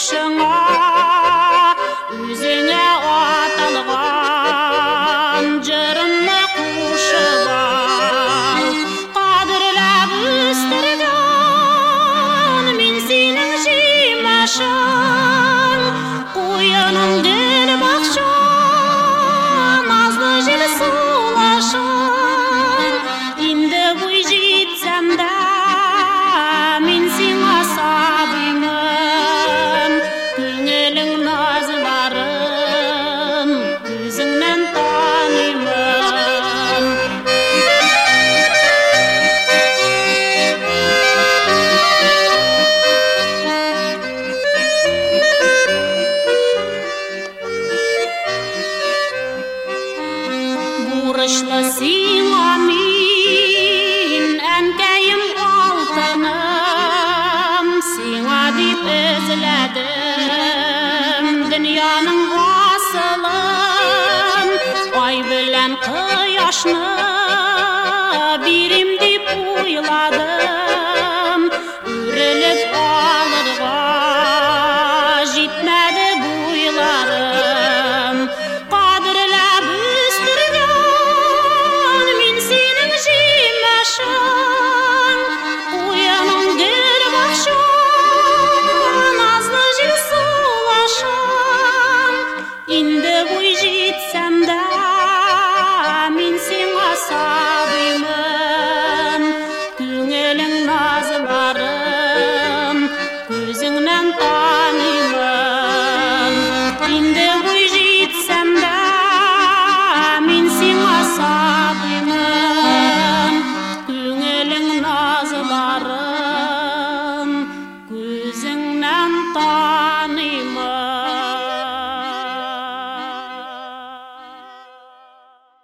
башыңа, өзіңе аталған жырымны қушып ал. Қадірләп өстірген мен сенің жимашың, қойының гүл бақшың, назлы жел сулашың. Енді бой жетсем да мен сеңа сабыймын, көңілің назларын көзіңнен танимын. Бурышлы сиңа мен әнкәйім алтыным, сиңа дип эзләдем дөньяның асылын, ай белән кояшны